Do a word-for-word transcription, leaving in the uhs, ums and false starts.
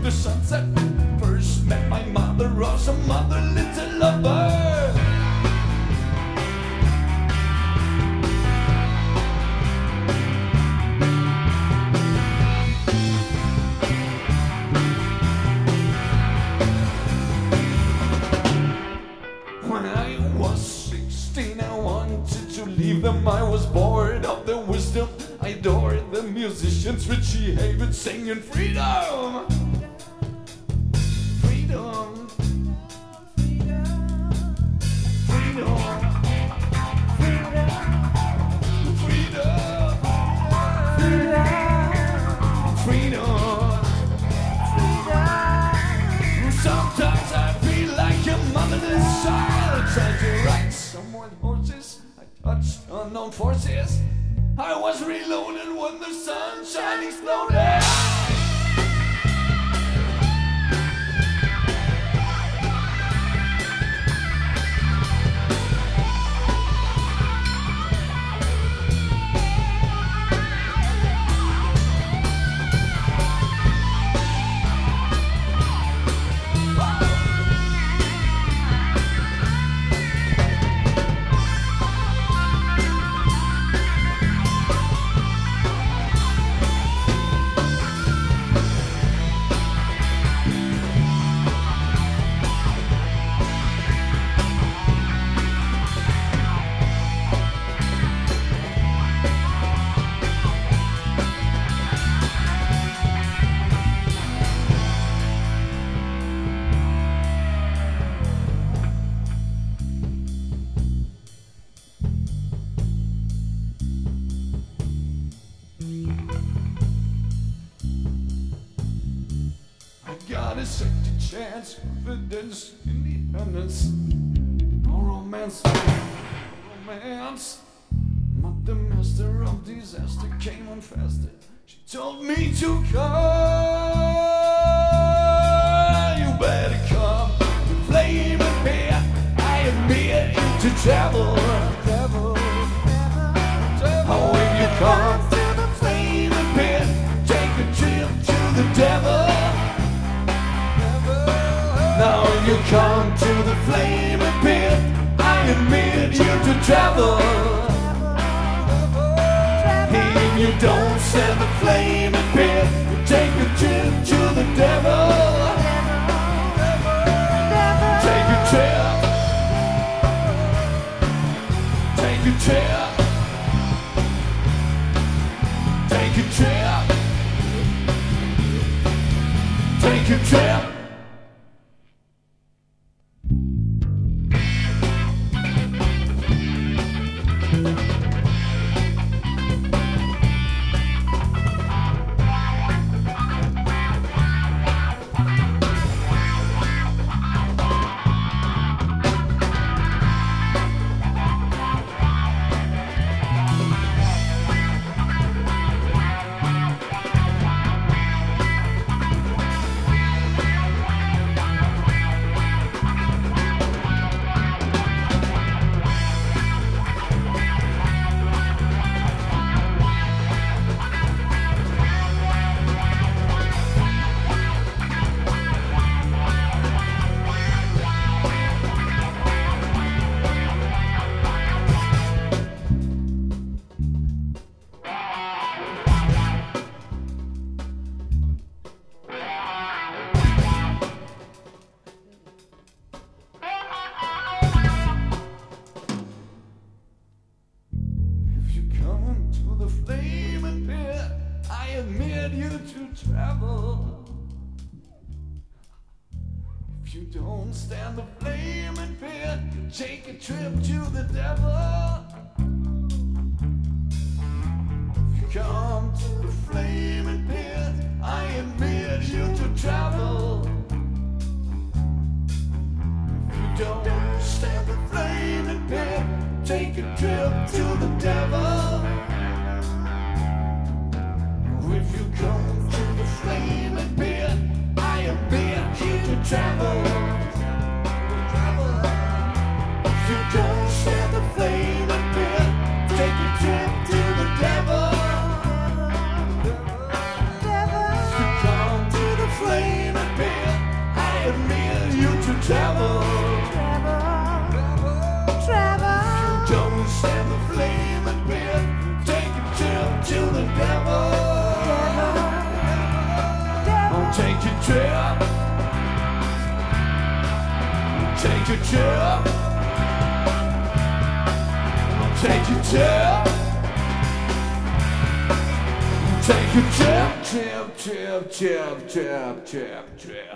the sunset. First met my mother, or some other little lover. When I was sixteen, I wanted to leave them. I was bored of the wisdom. I adored the musicians, Richie Havens singing freedom. Freedom. Freedom. Freedom. Freedom. Freedom. Sometimes I feel like a motherless child. Tried to ride someone horses, I touched unknown forces. I was reloaded when the sunshine exploded. Got a second chance, confidence, independence. No romance, no romance. But the master of disaster came on faster. She told me to come. You better come to flame and beer. I admit you to travel. Travel, travel. Oh, if you come to the flame and beer, take a trip to the devil. Now you come to the flaming pit, I admit you to travel. If you don't send the flaming pit, take a trip to the devil. Take a trip. Take a trip. Take a trip. Take a trip. Travel. If you don't stand the flaming pit, take a trip to the devil. If you come to the flaming pit, I admit you to travel. If you don't stand the flaming pit, take a trip to the devil. If you come to the flaming pit, I admit you to travel. If you don't share the flaming pit, take a trip to the devil. If you come to the flaming devil, I'll take your trip, take your trip, I'll take your trip, take your trip, trip, trip, trip, trip, trip, trip.